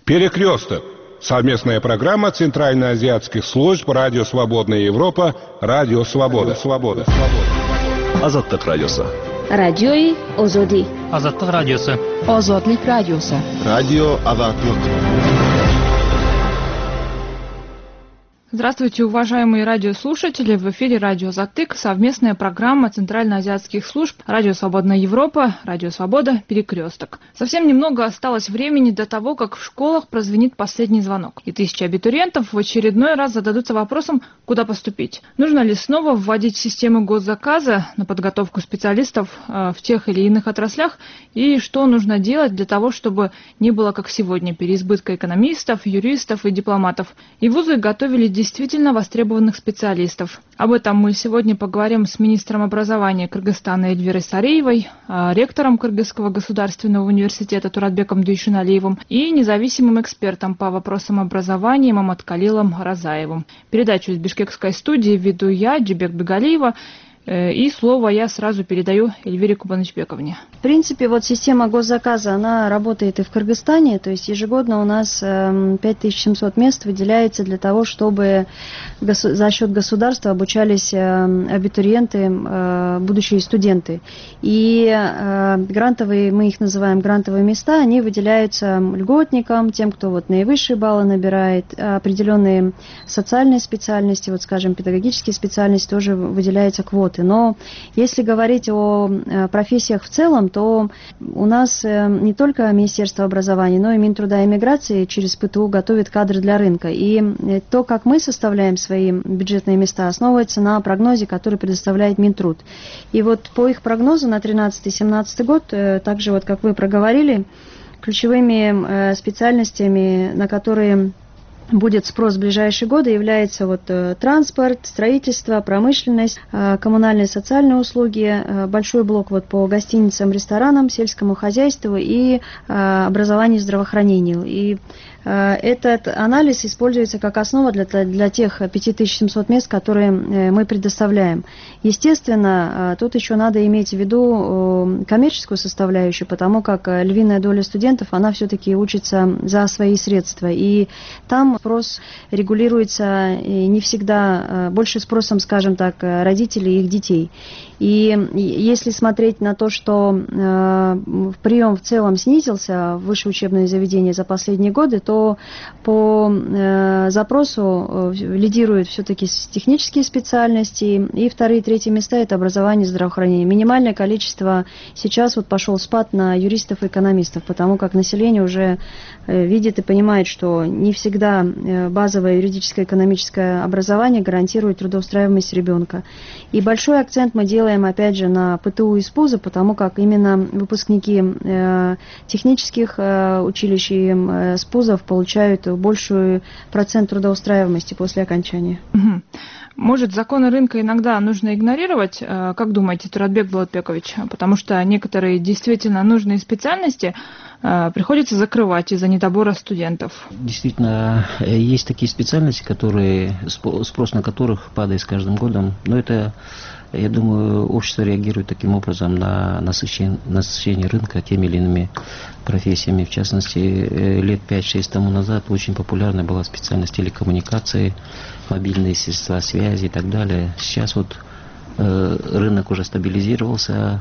Перекресток. Совместная программа Центральноазиатских служб Радио Свободная Европа, Радио Свобода. Азаттык радиосы. Радиои Озоди. Азаттык радиосы. Озодлик радиосы. Радио Азаттык. Здравствуйте, уважаемые радиослушатели! В эфире «Радио Азаттык», совместная программа Центральноазиатских служб «Радио Свободная Европа», «Радио Свобода», «Перекресток». Совсем немного осталось времени до того, как в школах прозвенит последний звонок, и тысячи абитуриентов в очередной раз зададутся вопросом, куда поступить. Нужно ли снова вводить систему госзаказа на подготовку специалистов в тех или иных отраслях, и что нужно делать для того, чтобы не было, как сегодня, переизбытка экономистов, юристов и дипломатов. И вузы готовили действительно востребованных специалистов. Об этом мы сегодня поговорим с министром образования Кыргызстана Эльвирой Сариевой, ректором Кыргызского государственного университета Туратбеком Дүйшүналиевым и независимым экспертом по вопросам образования Маматкалилом Разаевым. Передачу из бишкекской студии веду я, Джибек Бегалиева, и слово я сразу передаю Эльвире Кубанычбековне. В принципе, вот система госзаказа, она работает и в Кыргызстане, то есть ежегодно у нас 5700 мест выделяется для того, чтобы за счет государства обучались абитуриенты, будущие студенты. И грантовые, мы их называем грантовые места, они выделяются льготникам, тем, кто вот наивысшие баллы набирает, определенные социальные специальности, вот скажем, педагогические специальности тоже выделяются квоты. Но если говорить о профессиях в целом, то у нас не только Министерство образования, но и Минтруда и миграции через ПТУ готовит кадры для рынка. И то, как мы составляем свои бюджетные места, основывается на прогнозе, который предоставляет Минтруд. И вот по их прогнозу на 2013-2017 год, также вот как вы проговорили, ключевыми специальностями, на которые будет спрос в ближайшие годы, является вот транспорт, строительство, промышленность, коммунальные и социальные услуги, большой блок вот по гостиницам, ресторанам, сельскому хозяйству и образованию и здравоохранению. И этот анализ используется как основа для тех 5700 мест, которые мы предоставляем. Естественно, тут еще надо иметь в виду коммерческую составляющую, потому как львиная доля студентов, она все-таки учится за свои средства. И там спрос регулируется не всегда, больше спросом, скажем так, родителей и их детей. И если смотреть на то, что прием в целом снизился в высшие учебные заведения за последние годы, то по запросу лидируют все-таки технические специальности, и вторые и третьи места – это образование и здравоохранение. Минимальное количество сейчас вот пошел спад на юристов и экономистов, потому как население уже видит и понимает, что не всегда базовое юридическое и экономическое образование гарантирует трудоустраиваемость ребенка. И большой акцент мы делаем, опять же, на ПТУ и СПУЗы, потому как именно выпускники технических училищ и СПУЗов получают больший процент трудоустраиваемости после окончания. Может, законы рынка иногда нужно игнорировать, как думаете, Туратбек Булатбекович? Потому что некоторые действительно нужные специальности приходится закрывать из-за недобора студентов. Действительно, есть такие специальности, спрос на которых падает с каждым годом. Но это, я думаю, общество реагирует таким образом на насыщение рынка теми или иными профессиями. В частности, лет 5-6 тому назад очень популярна была специальность телекоммуникации, мобильные средства связи и так далее. Сейчас вот рынок уже стабилизировался,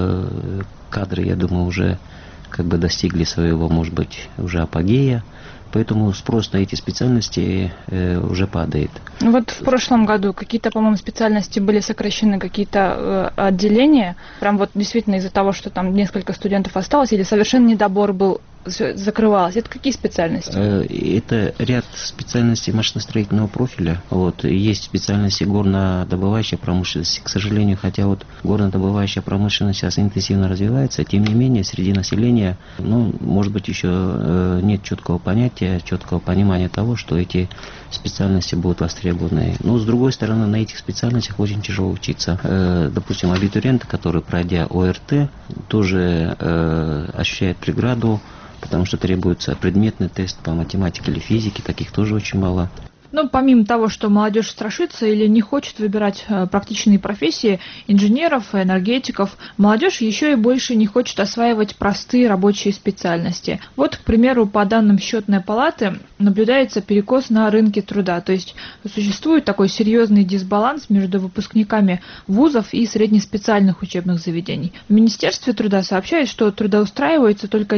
кадры, я думаю, уже как бы достигли своего, может быть, уже апогея, поэтому спрос на эти специальности уже падает. Вот в прошлом году какие-то, по-моему, специальности были сокращены, какие-то отделения, прям вот действительно из-за того, что там несколько студентов осталось, или совершенно недобор был, закрывалось. Это какие специальности? Это ряд специальностей машиностроительного профиля. Вот. Есть специальности горнодобывающей промышленности. К сожалению, хотя вот горнодобывающая промышленность сейчас интенсивно развивается, тем не менее, среди населения, может быть, еще нет четкого понятия, четкого понимания того, что эти специальности будут востребованы. Но, с другой стороны, на этих специальностях очень тяжело учиться. Допустим, абитуриенты, которые, пройдя ОРТ, тоже ощущают преграду, потому что требуется предметный тест по математике или физике, таких тоже очень мало. Ну, помимо того, что молодежь страшится или не хочет выбирать практичные профессии инженеров, энергетиков, молодежь еще и больше не хочет осваивать простые рабочие специальности. Вот, к примеру, по данным Счетной палаты наблюдается перекос на рынке труда, то есть существует такой серьезный дисбаланс между выпускниками вузов и среднеспециальных учебных заведений. В Министерстве труда сообщают, что трудоустраивается только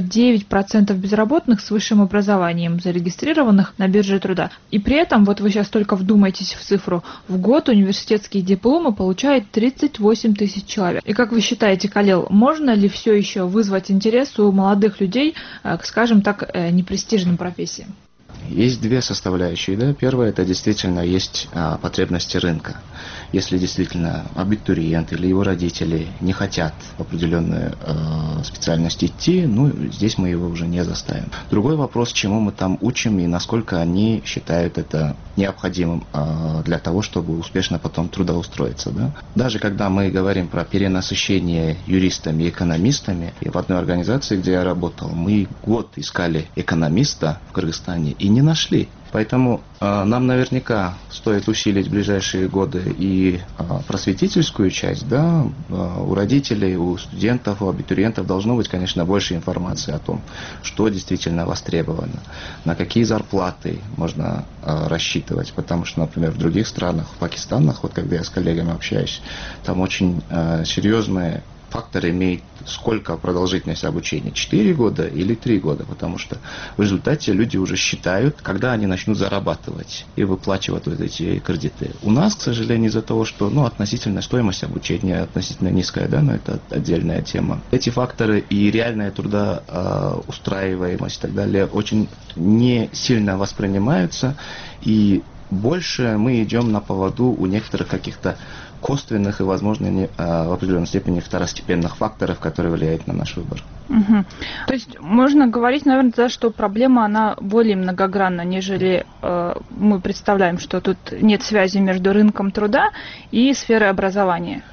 9% безработных с высшим образованием, зарегистрированных на бирже труда. И при этом, вот вы сейчас только вдумайтесь в цифру, в год университетские дипломы получает 38 тысяч человек. И как вы считаете, Калил, можно ли все еще вызвать интерес у молодых людей к, скажем так, непрестижным профессиям? Есть две составляющие. Да? Первое, это действительно есть потребности рынка. Если действительно абитуриент или его родители не хотят в определенную специальность идти, здесь мы его уже не заставим. Другой вопрос, чему мы там учим и насколько они считают это необходимым для того, чтобы успешно потом трудоустроиться. Да? Даже когда мы говорим про перенасыщение юристами и экономистами, и в одной организации, где я работал, мы год искали экономиста в Кыргызстане и не нашли. Поэтому нам наверняка стоит усилить в ближайшие годы и просветительскую часть. Да? У родителей, у студентов, у абитуриентов должно быть, конечно, больше информации о том, что действительно востребовано, на какие зарплаты можно рассчитывать. Потому что, например, в других странах, в Пакистанах, вот когда я с коллегами общаюсь, там очень серьезные фактор имеет сколько продолжительность обучения, 4 года или 3 года, потому что в результате люди уже считают, когда они начнут зарабатывать и выплачивать вот эти кредиты. У нас, к сожалению, из-за того, что относительно стоимость обучения относительно низкая, да, но это отдельная тема. Эти факторы и реальная трудоустраиваемость и так далее очень не сильно воспринимаются, и больше мы идем на поводу у некоторых каких-то косвенных и, возможно, в определенной степени второстепенных факторов, которые влияют на наш выбор. Угу. То есть можно говорить, наверное, да, что проблема, она более многогранна, нежели мы представляем, что тут нет связи между рынком труда и сферой образования.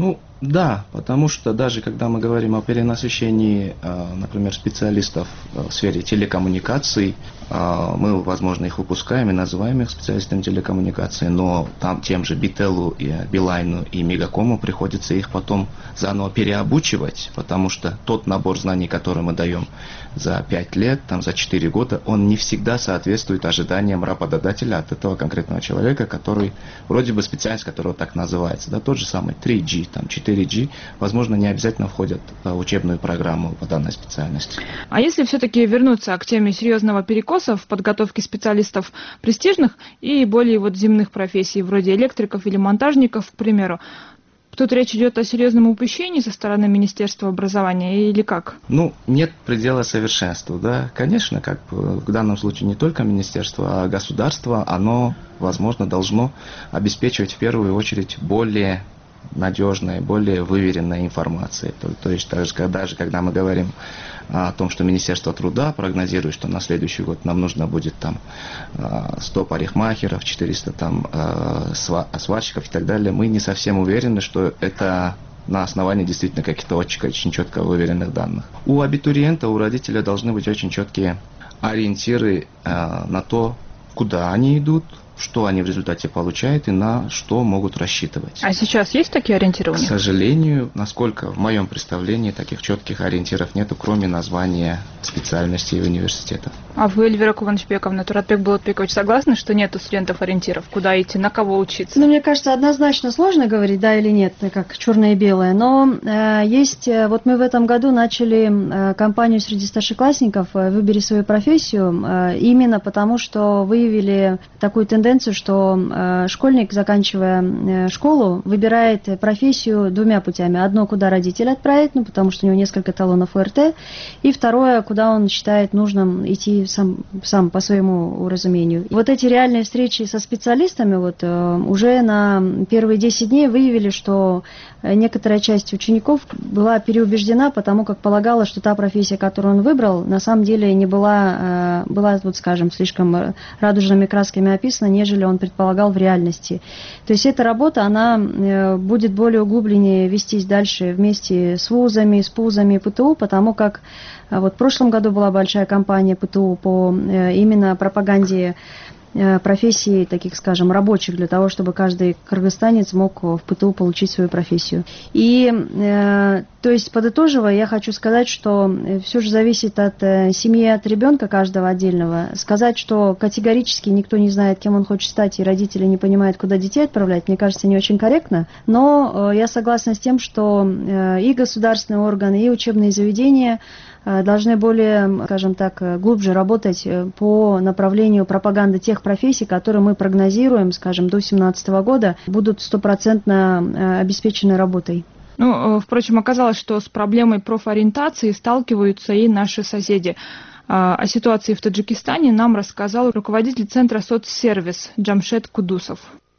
Да, потому что даже когда мы говорим о перенасыщении, например, специалистов в сфере телекоммуникаций, мы, возможно, их выпускаем и называем их специалистами телекоммуникаций, но там тем же Бителу, Билайну и Мегакому приходится их потом заново переобучивать, потому что тот набор знаний, который мы даем за 5 лет, за 4 года, он не всегда соответствует ожиданиям работодателя от этого конкретного человека, который, вроде бы специальность которого так называется, да, тот же самый 3G, 4G, возможно, не обязательно входят в учебную программу по данной специальности. А если все-таки вернуться к теме серьезного перекоса в подготовке специалистов престижных и более земных профессий, вроде электриков или монтажников, к примеру, тут речь идет о серьезном упущении со стороны Министерства образования или как? Нет предела совершенству, да. Конечно, в данном случае не только министерство, а государство, оно, возможно, должно обеспечивать в первую очередь более надежной, более выверенной информацией. То есть даже когда мы говорим о том, что Министерство труда прогнозирует, что на следующий год нам нужно будет 100 парикмахеров, 400 сварщиков и так далее, мы не совсем уверены, что это на основании действительно каких-то очень четко выверенных данных. У абитуриента, у родителя должны быть очень четкие ориентиры на то, куда они идут, что они в результате получают и на что могут рассчитывать. А сейчас есть такие ориентиры у них? К сожалению, насколько в моем представлении таких четких ориентиров нету, кроме названия специальностей университетов. А вы, Эльвира Куванычбековна, Туратбек Булатбекович, согласны, что нету студентов-ориентиров? Куда идти, на кого учиться? Мне кажется, однозначно сложно говорить, да или нет, как черное и белое. Но есть, вот мы в этом году начали кампанию среди старшеклассников «Выбери свою профессию», именно потому, что выявили такую тенденцию, что школьник, заканчивая школу, выбирает профессию двумя путями. Одно, куда родители отправят, потому что у него несколько талонов УРТ, и второе, куда он считает нужным идти сам по своему уразумению. Вот эти реальные встречи со специалистами уже на первые 10 дней выявили, что некоторая часть учеников была переубеждена, потому как полагала, что та профессия, которую он выбрал, на самом деле не была слишком радужными красками описана, нежели он предполагал в реальности. То есть эта работа, она будет более углубленнее вестись дальше вместе с вузами, с ПУЗами, ПТУ, потому как в прошлом году была большая кампания ПТУ по именно пропаганде профессий, таких, скажем, рабочих, для того, чтобы каждый кыргызстанец мог в ПТУ получить свою профессию. И, то есть, подытоживая, я хочу сказать, что все же зависит от семьи, от ребенка каждого отдельного. Сказать, что категорически никто не знает, кем он хочет стать, и родители не понимают, куда детей отправлять, мне кажется, не очень корректно. Но я согласна с тем, что и государственные органы, и учебные заведения должны более, скажем так, глубже работать по направлению пропаганды тех профессий, которые мы прогнозируем, скажем, до 2017 года, будут 100% обеспечены работой. Ну, впрочем, оказалось, что с проблемой профориентации сталкиваются и наши соседи. О ситуации в Таджикистане нам рассказал руководитель Центра соцсервис Джамшед Кудусов.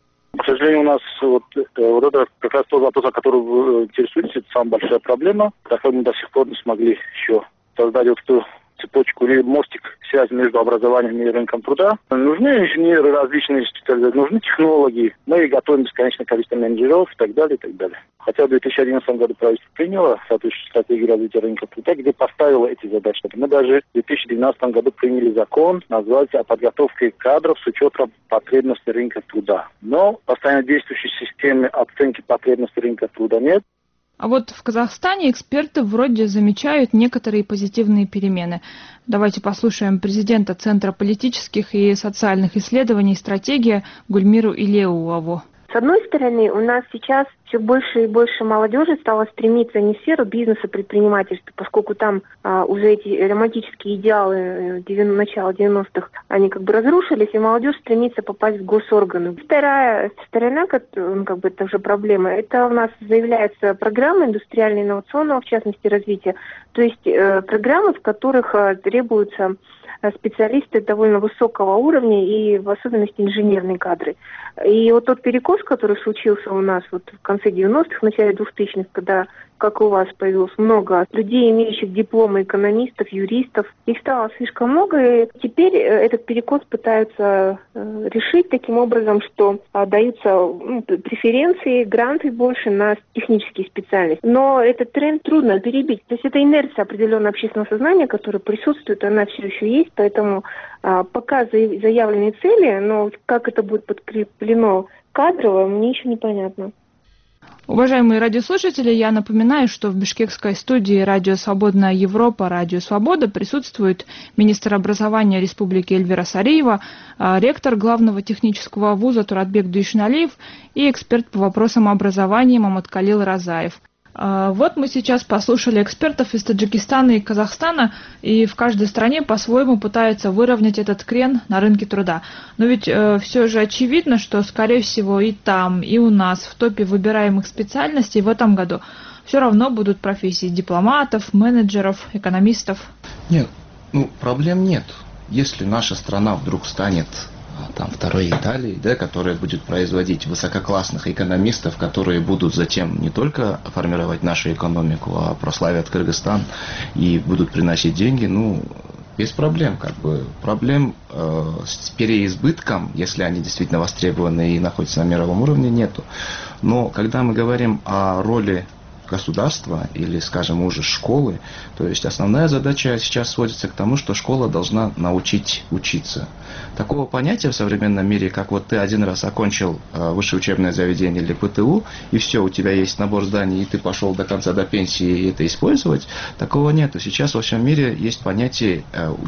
К сожалению, у нас вот это как раз тот вопрос, о котором вы интересуетесь, это самая большая проблема. Так мы до сих пор не смогли еще создать вот эту цепочку или мостик связи между образованием и рынком труда. Нужны инженеры, различные специалисты, нужны технологии. Мы готовим бесконечное количество менеджеров и так далее, и так далее. Хотя в 2011 году правительство приняло соответствующую стратегию развития рынка труда, где поставило эти задачи. Мы даже в 2012 году приняли закон, называется «О подготовке кадров с учетом потребностей рынка труда». Но постоянно действующей системы оценки потребностей рынка труда нет. А вот в Казахстане эксперты вроде замечают некоторые позитивные перемены. Давайте послушаем президента Центра политических и социальных исследований «Стратегия» Гульмиру Илеуову. С одной стороны, у нас сейчас все больше и больше молодежи стало стремиться не в сферу бизнеса, предпринимательства, поскольку там уже эти романтические идеалы начала 90-х, они как бы разрушились, и молодежь стремится попасть в госорганы. Вторая сторона, это уже проблема, это у нас заявляется программа индустриально-инновационного, в частности, развития, то есть программы, в которых требуются специалисты довольно высокого уровня и в особенности инженерные кадры. И вот тот перекос, который случился у нас вот в конце 90-х, в начале 2000-х, когда, как у вас, появилось много людей, имеющих дипломы экономистов, юристов, их стало слишком много, и теперь этот перекос пытаются решить таким образом, что даются преференции, гранты больше на технические специальности. Но этот тренд трудно перебить. То есть это инерция определенного общественного сознания, которая присутствует, она все еще есть, поэтому пока заявленные цели, но как это будет подкреплено кадрово, мне еще непонятно. Уважаемые радиослушатели, я напоминаю, что в бишкекской студии «Радио Свободная Европа», «Радио Свобода» присутствует министр образования Республики Эльвира Сариева, ректор главного технического вуза Туратбек Дуишналиев и эксперт по вопросам образования Маматкалил Разаев. Вот мы сейчас послушали экспертов из Таджикистана и Казахстана, и в каждой стране по-своему пытаются выровнять этот крен на рынке труда. Но ведь все же очевидно, что, скорее всего, и там, и у нас в топе выбираемых специальностей в этом году все равно будут профессии дипломатов, менеджеров, экономистов. Нет, проблем нет. Если наша страна вдруг станет второй Италии, которая будет производить высококлассных экономистов, которые будут затем не только формировать нашу экономику, а прославят Кыргызстан и будут приносить деньги, без проблем. Проблем с переизбытком, если они действительно востребованы и находятся на мировом уровне, нету. Но когда мы говорим о роли государства или, скажем, уже школы, то есть основная задача сейчас сводится к тому, что школа должна научить учиться. Такого понятия в современном мире, как вот ты один раз окончил высшее учебное заведение или ПТУ, и все, у тебя есть набор знаний, и ты пошел до конца, до пенсии, и это использовать, такого нету. Сейчас во всем мире есть понятие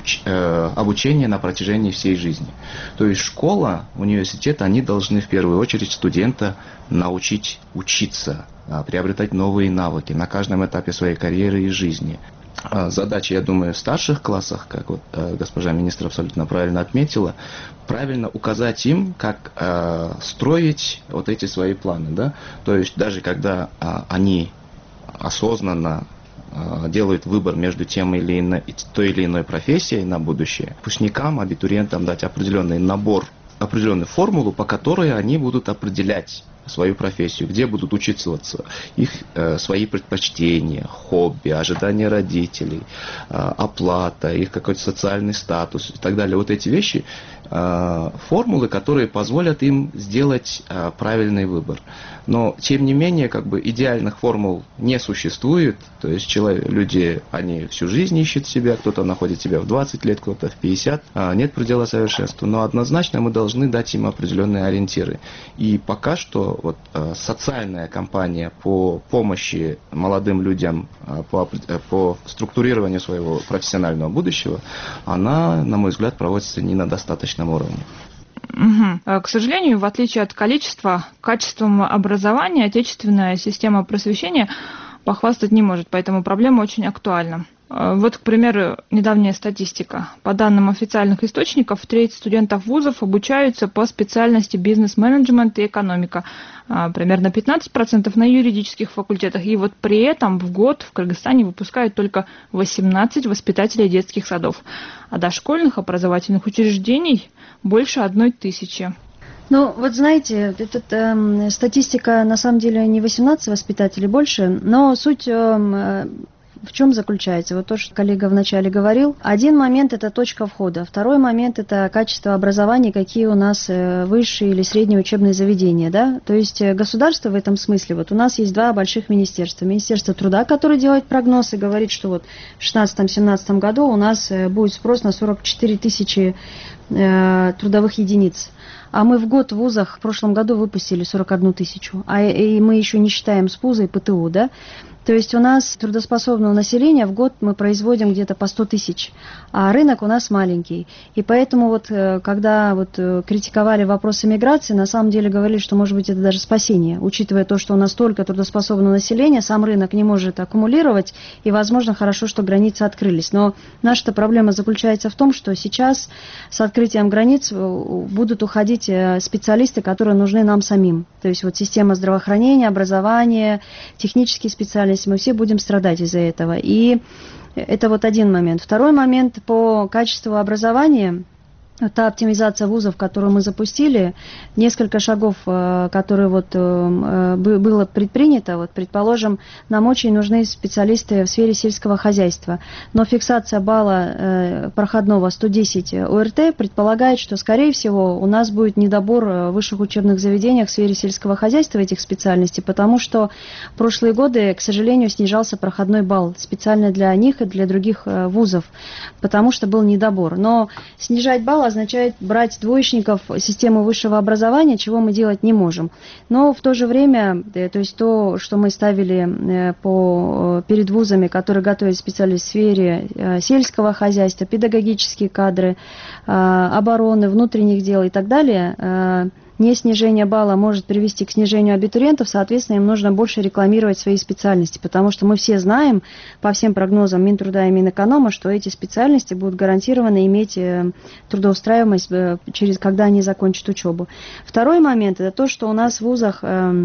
обучения на протяжении всей жизни. То есть школа, университет, они должны в первую очередь студента научить учиться, приобретать новые навыки на каждом этапе своей карьеры и жизни. Задача, я думаю, в старших классах, как вот госпожа министр абсолютно правильно отметила, правильно указать им, как строить вот эти свои планы. Да? То есть даже когда они осознанно делают выбор между той или иной профессией на будущее, выпускникам, абитуриентам дать определенный набор, определенную формулу, по которой они будут определять свою профессию, где будут учиться их свои предпочтения, хобби, ожидания родителей, оплата, их какой-то социальный статус и так далее. Вот эти вещи, формулы, которые позволят им сделать правильный выбор. Но, тем не менее, идеальных формул не существует. То есть люди, они всю жизнь ищут себя, кто-то находит себя в 20 лет, кто-то в 50. Нет предела совершенства. Но однозначно мы должны дать им определенные ориентиры. И пока что социальная кампания по помощи молодым людям, по структурированию своего профессионального будущего, она, на мой взгляд, проводится не на достаточном уровне. Угу. К сожалению, в отличие от количества, качеством образования отечественная система просвещения похвастать не может, поэтому проблема очень актуальна. Вот, к примеру, недавняя статистика. По данным официальных источников, треть студентов вузов обучаются по специальности бизнес-менеджмент и экономика. Примерно 15% на юридических факультетах. И вот при этом в год в Кыргызстане выпускают только 18 воспитателей детских садов. А дошкольных образовательных учреждений больше 1000. Ну, вот знаете, статистика на самом деле не 18 воспитателей больше, но суть в чем заключается? Вот то, что коллега вначале говорил. Один момент – это точка входа. Второй момент – это качество образования, какие у нас высшие или средние учебные заведения. Да? То есть государство в этом смысле, вот у нас есть два больших министерства. Министерство труда, которое делает прогноз и говорит, что вот в 2016-2017 году у нас будет спрос на 44 тысячи трудовых единиц. А мы в год в вузах в прошлом году выпустили 41 тысячу. И мы еще не считаем СПУЗа и ПТУ, да? То есть у нас трудоспособного населения в год мы производим где-то по 100 тысяч, а рынок у нас маленький. И поэтому вот когда критиковали вопросы миграции, на самом деле говорили, что может быть это даже спасение, учитывая то, что у нас столько трудоспособного населения, сам рынок не может аккумулировать, и, возможно, хорошо, что границы открылись. Но наша проблема заключается в том, что сейчас с открытием границ будут уходить специалисты, которые нужны нам самим. То есть вот система здравоохранения, образования, технические специалисты, мы все будем страдать из-за этого. И это вот один момент. Второй момент по качеству образования. Та оптимизация вузов, которую мы запустили, несколько шагов, которые было предпринято, предположим, нам очень нужны специалисты в сфере сельского хозяйства, но фиксация балла проходного 110 ОРТ предполагает, что, скорее всего, у нас будет недобор в высших учебных заведениях в сфере сельского хозяйства этих специальностей, потому что в прошлые годы, к сожалению, снижался проходной балл специально для них и для других вузов, потому что был недобор. Но снижать балл означает брать двоечников системы высшего образования, чего мы делать не можем. Но в то же время, то есть то, что мы ставили перед вузами, которые готовят специалистов в сфере сельского хозяйства, педагогические кадры, обороны, внутренних дел и так далее, не снижение балла может привести к снижению абитуриентов, соответственно, им нужно больше рекламировать свои специальности, потому что мы все знаем, по всем прогнозам Минтруда и Минэконома, что эти специальности будут гарантированно иметь трудоустраиваемость, когда они закончат учебу. Второй момент – это то, что у нас в вузах…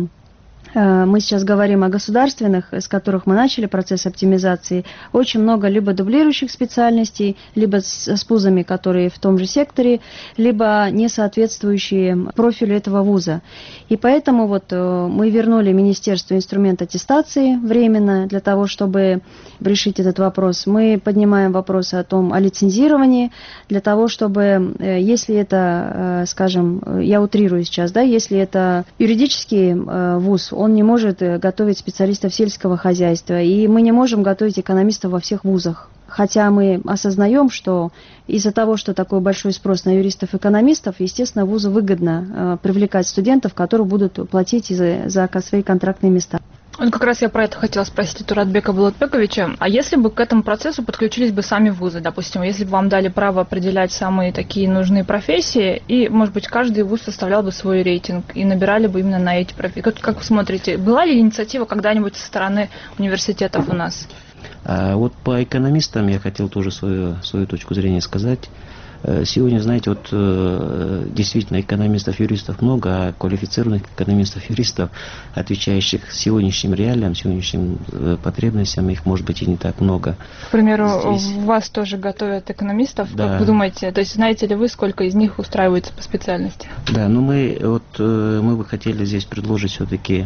Мы сейчас говорим о государственных, с которых мы начали процесс оптимизации. Очень много либо дублирующих специальностей, либо с ПУЗами, которые в том же секторе, либо не соответствующие профилю этого вуза. И поэтому мы вернули Министерству инструмент аттестации временно для того, чтобы решить этот вопрос. Мы поднимаем вопросы о лицензировании, для того, чтобы, если это, скажем, я утрирую сейчас, да, если это юридический вуз, он не может готовить специалистов сельского хозяйства, и мы не можем готовить экономистов во всех вузах. Хотя мы осознаем, что из-за того, что такой большой спрос на юристов-экономистов, естественно, вузу выгодно привлекать студентов, которые будут платить за свои контрактные места. Как раз я про это хотела спросить у Туратбека Булатбековича. А если бы к этому процессу подключились бы сами вузы, допустим, если бы вам дали право определять самые такие нужные профессии, и, может быть, каждый вуз составлял бы свой рейтинг и набирали бы именно на эти профессии. Как вы смотрите, была ли инициатива когда-нибудь со стороны университетов у нас? А вот по экономистам я хотел тоже свою точку зрения сказать. Сегодня, знаете, вот действительно экономистов, юристов много, а квалифицированных экономистов, юристов, отвечающих сегодняшним реалиям, сегодняшним потребностям, их может быть и не так много. К примеру, Здесь... вас тоже готовят экономистов, да. Как вы думаете, то есть знаете ли вы, сколько из них устраиваются по специальности? Да, но мы бы хотели здесь предложить все-таки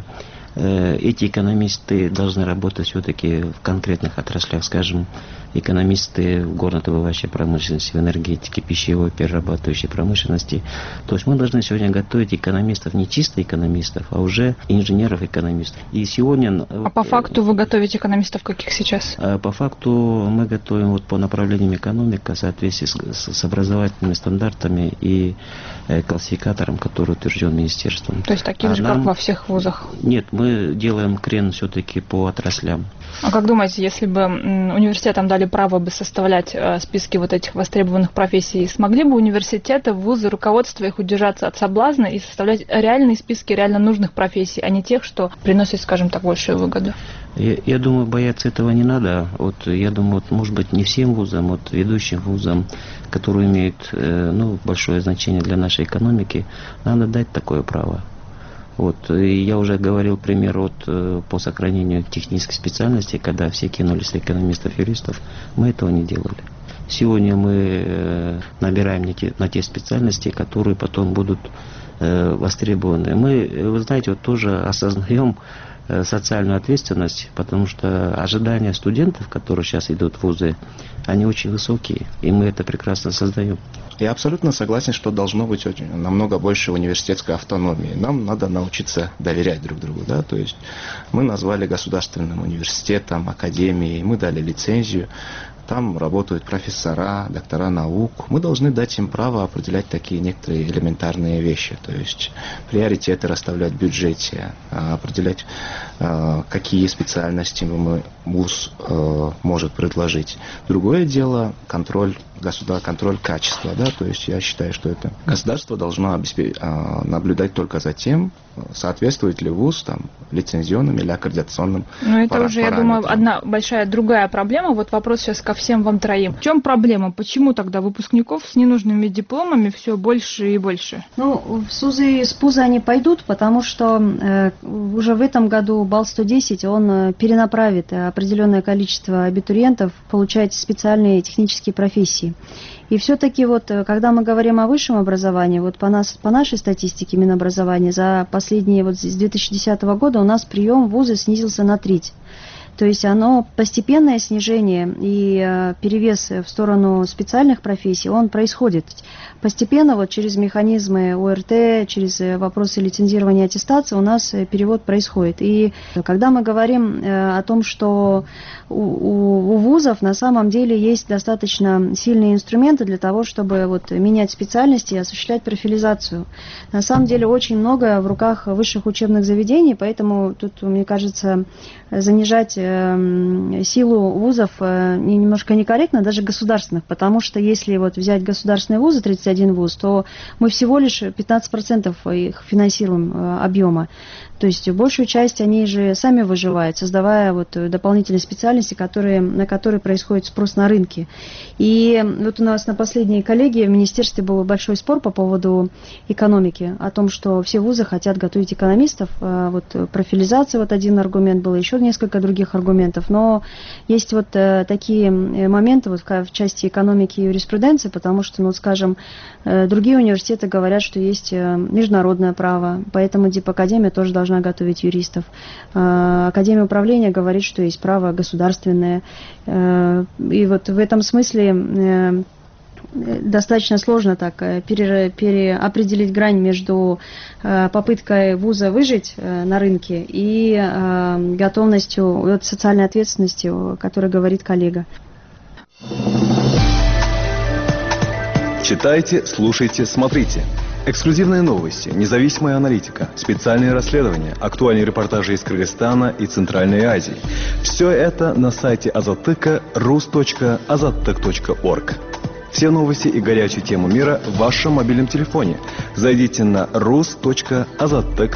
эти экономисты должны работать все-таки в конкретных отраслях, скажем, экономисты в горнодобывающей промышленности, в энергетике, пищевой, перерабатывающей промышленности. То есть мы должны сегодня готовить экономистов, не чисто экономистов, а уже инженеров-экономистов. И сегодня... А по факту вы готовите экономистов каких сейчас? По факту мы готовим вот по направлениям экономика в соответствии с образовательными стандартами и классификатором, который утвержден министерством. То есть таких же, как во всех вузах? Нет, мы делаем крен все-таки по отраслям. А как думаете, если бы университетам дали право бы составлять списки вот этих востребованных профессий, смогли бы университеты, вузы, руководство их удержаться от соблазна и составлять реальные списки реально нужных профессий, а не тех, что приносят, скажем так, большую выгоду? Я думаю, бояться этого не надо. Вот, я думаю, может быть, не всем вузам, вот ведущим вузам, которые имеют большое значение для нашей экономики, надо дать такое право. Вот, и я уже говорил пример по сохранению технической специальности, когда все кинулись с экономистов, юристов, мы этого не делали. Сегодня мы набираем на те специальности, которые потом будут востребованы. Мы, вы знаете, вот тоже осознаем социальную ответственность, потому что ожидания студентов, которые сейчас идут в вузы, они очень высокие, и мы это прекрасно создаем. Я абсолютно согласен, что должно быть намного больше университетской автономии. Нам надо научиться доверять друг другу. Да? То есть мы назвали государственным университетом, академией, мы дали лицензию. Там работают профессора, доктора наук. Мы должны дать им право определять такие некоторые элементарные вещи. То есть приоритеты расставлять в бюджете, определять, какие специальности вуз может предложить. Другое дело контроль качества. Да? То есть я считаю, что это государство должно наблюдать только за тем, соответствует ли вуз лицензионным или аккредитационным параметрам. Это уже, я думаю, одна большая другая проблема. Вот вопрос сейчас ко всем вам троим. В чем проблема? Почему тогда выпускников с ненужными дипломами все больше и больше? В СУЗы и СПУЗы они пойдут, потому что уже в этом году Бал-110, он перенаправит определенное количество абитуриентов получать специальные технические профессии. И все-таки когда мы говорим о высшем образовании, по нашей статистике Минобразования, за последние, с 2010 года у нас прием в вузы снизился на треть. То есть постепенное снижение и перевес в сторону специальных профессий, он происходит постепенно, через механизмы ОРТ, через вопросы лицензирования и аттестации у нас перевод происходит. И когда мы говорим о том, что у вузов на самом деле есть достаточно сильные инструменты для того, чтобы менять специальности и осуществлять профилизацию. На самом деле очень много в руках высших учебных заведений, поэтому тут, мне кажется, занижать силу вузов немножко некорректно, даже государственных, потому что если взять государственные вузы, 31 вуз, то мы всего лишь 15% их финансируем объема. То есть большую часть они же сами выживают, создавая дополнительные специальности, на которые происходит спрос на рынке. И у нас на последней коллегии в министерстве был большой спор по поводу экономики, о том, что все вузы хотят готовить экономистов. Профилизация один аргумент был, еще несколько других аргументов. Но есть такие моменты в части экономики и юриспруденции, потому что, скажем, другие университеты говорят, что есть международное право, поэтому дипакадемия тоже должна готовить юристов. Академия управления говорит, что есть право государственное. И в этом смысле достаточно сложно переопределить грань между попыткой вуза выжить на рынке и готовностью, социальной ответственности, о которой говорит коллега. Читайте, слушайте, смотрите. Эксклюзивные новости, независимая аналитика, специальные расследования, актуальные репортажи из Кыргызстана и Центральной Азии. Все это на сайте Азаттыка rus.azattyk.org. Все новости и горячие темы мира в вашем мобильном телефоне. Зайдите на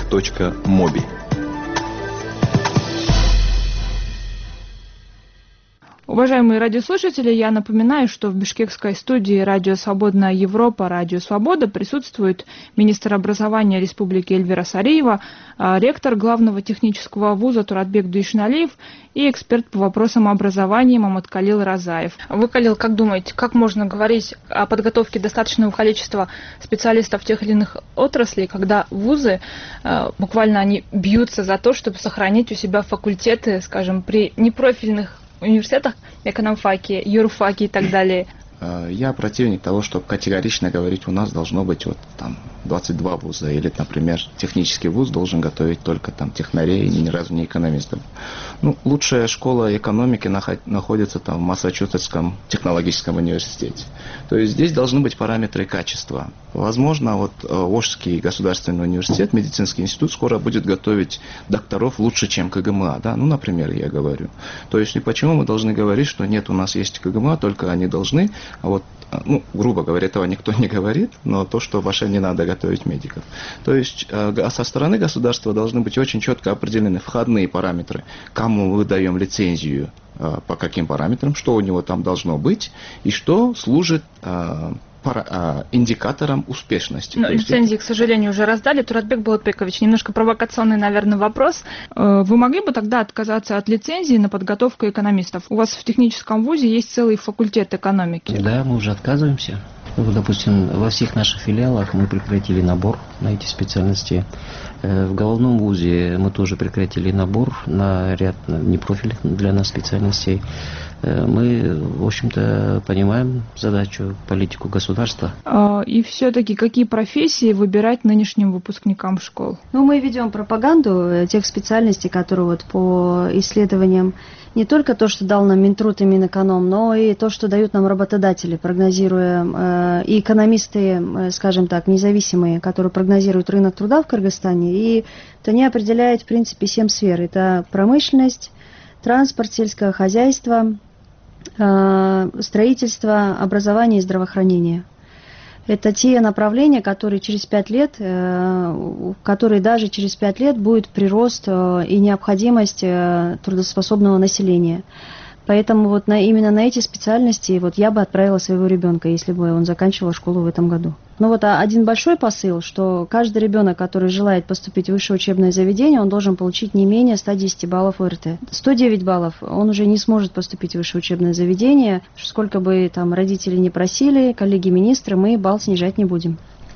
rus.azattyk.mobi. Уважаемые радиослушатели, я напоминаю, что в бишкекской студии «Радио Свободная Европа», «Радио Свобода» присутствует министр образования Республики Эльвира Сариева, ректор главного технического вуза Туратбек Дуишналиев и эксперт по вопросам образования Маматкалил Разаев. Вы, Калил, как думаете, как можно говорить о подготовке достаточного количества специалистов тех или иных отраслей, когда вузы буквально они бьются за то, чтобы сохранить у себя факультеты, скажем, при непрофильных университетах, экономфаке, юрфаке и так далее? Я противник того, чтобы категорично говорить, у нас должно быть вот там 22 вуза, или, например, технический вуз должен готовить только там технарей, ни разу не экономистов. Ну, лучшая школа экономики находится там в Массачусетском технологическом университете. То есть здесь должны быть параметры качества. Возможно, вот Волжский государственный университет, медицинский институт скоро будет готовить докторов лучше, чем КГМА, да? Ну, например, я говорю. То есть и почему мы должны говорить, что нет, у нас есть КГМА, только они должны, а вот, ну, грубо говоря, этого никто не говорит, но то, что вообще не надо готовить медиков. То есть со стороны государства должны быть очень четко определены входные параметры, кому мы выдаем лицензию, по каким параметрам, что у него там должно быть, и что служит индикатором успешности. Но лицензии, к сожалению, уже раздали. Туратбек Болотбекович, немножко провокационный, наверное, вопрос. Вы могли бы тогда отказаться от лицензии на подготовку экономистов? У вас в техническом вузе есть целый факультет экономики. Да, мы уже отказываемся. Ну, допустим, во всех наших филиалах мы прекратили набор на эти специальности. В головном вузе мы тоже прекратили набор на ряд непрофильных для нас специальностей. Мы, в общем-то, понимаем задачу, политику государства. И все-таки какие профессии выбирать нынешним выпускникам школ? Ну, мы ведем пропаганду тех специальностей, которые вот по исследованиям не только то, что дал нам Минтруд и Минэконом, но и то, что дают нам работодатели, прогнозируя, и экономисты, скажем так, независимые, которые прогнозируют рынок труда в Кыргызстане, и то они определяют, в принципе, 7 сфер. Это промышленность, транспорт, сельское хозяйство, строительство, образование и здравоохранение. Это те направления, которые через 5 лет, которые даже через 5 лет будет прирост и необходимость трудоспособного населения. Поэтому вот именно на эти специальности вот я бы отправила своего ребенка, если бы он заканчивал школу в этом году. Но вот один большой посыл, что каждый ребенок, который желает поступить в высшее учебное заведение, он должен получить не менее 110 баллов ОРТ. 109 баллов он уже не сможет поступить в высшее учебное заведение. Сколько бы там родители не просили, коллеги-министры, мы балл снижать не будем.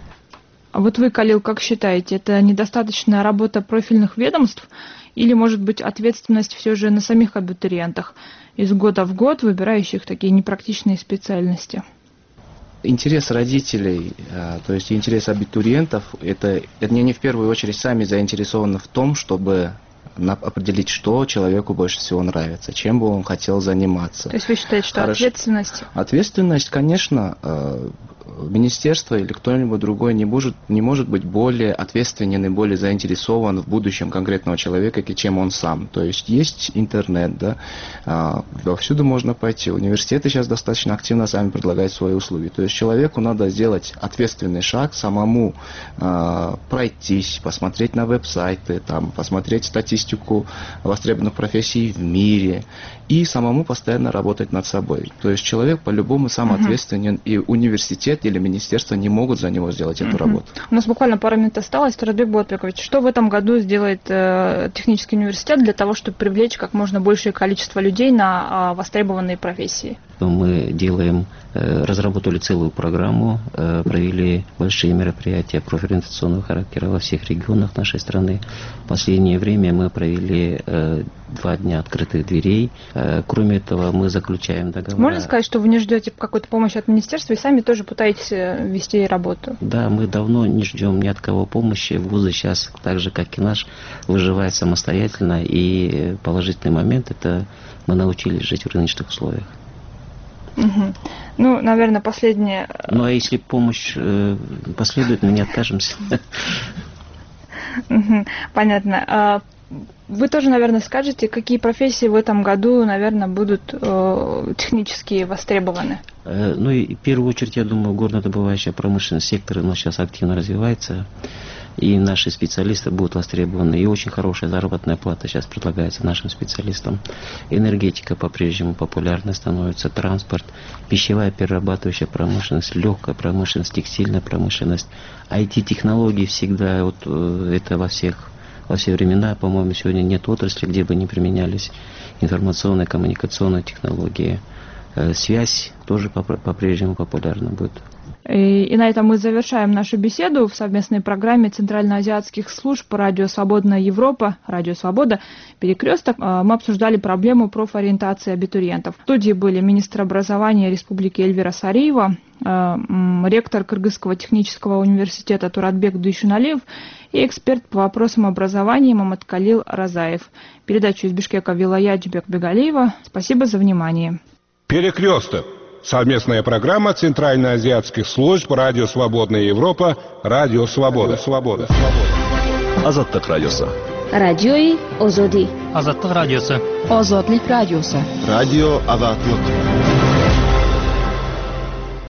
А вот вы, Калил, как считаете, это недостаточная работа профильных ведомств или, может быть, ответственность все же на самих абитуриентах, из года в год выбирающих такие непрактичные специальности? Интерес родителей, то есть интерес абитуриентов, это не в первую очередь сами заинтересованы в том, чтобы определить, что человеку больше всего нравится, чем бы он хотел заниматься. То есть вы считаете, что ответственность? Ответственность, конечно, министерство или кто-нибудь другой не может быть более ответственен и более заинтересован в будущем конкретного человека, чем он сам. То есть есть интернет, да, повсюду можно пойти. Университеты сейчас достаточно активно сами предлагают свои услуги. То есть человеку надо сделать ответственный шаг, самому пройтись, посмотреть на веб-сайты, там, посмотреть статистику востребованных профессий в мире и самому постоянно работать над собой. То есть человек по-любому сам ответственен, и университет или министерство не могут за него сделать эту работу. У нас буквально пару минут осталось. Туратбек Болотбекович, что в этом году сделает технический университет для того, чтобы привлечь как можно большее количество людей на востребованные профессии? Мы разработали целую программу, провели большие мероприятия профориентационного характера во всех регионах нашей страны. В последнее время мы провели 2 дня открытых дверей. Кроме этого, мы заключаем договор. Можно сказать, что вы не ждете какой-то помощи от министерства и сами тоже пытаетесь вести работу? Да, мы давно не ждем ни от кого помощи. Вузы сейчас, так же как и наш, выживают самостоятельно. И положительный момент – это мы научились жить в рыночных условиях. Угу. Ну, наверное, последнее... Ну, а если помощь последует, мы не откажемся. Понятно. Вы тоже, наверное, скажете, какие профессии в этом году, наверное, будут технически востребованы? Ну, и в первую очередь, я думаю, горнодобывающая промышленность, сектор у нас сейчас активно развивается. и наши специалисты будут востребованы. И очень хорошая заработная плата сейчас предлагается нашим специалистам. Энергетика по-прежнему популярна становится, транспорт, пищевая перерабатывающая промышленность, легкая промышленность, текстильная промышленность, IT-технологии всегда, вот это во все времена, по-моему, сегодня нет отрасли, где бы не применялись информационные, коммуникационные технологии. Связь тоже по-прежнему популярна будет. И на этом мы завершаем нашу беседу в совместной программе Центральноазиатских служб «Радио Свободная Европа», «Радио Свобода», «Перекресток». Мы обсуждали проблему профориентации абитуриентов. В студии были министр образования Республики Эльвира Сариева, ректор Кыргызского технического университета Туратбек Дуйшуналиев и эксперт по вопросам образования Маматкалил Разаев. Передачу из Бишкека вела я, Джибек Бегалиева. Спасибо за внимание. «Перекресток». Совместная программа Центральноазиатских служб «Радио Свободная Европа», «Радио Свобода». Азаттык радиосы. Радиои Озоди. Азаттык радиосы. Озодлик радиосы. Радио Азаттык.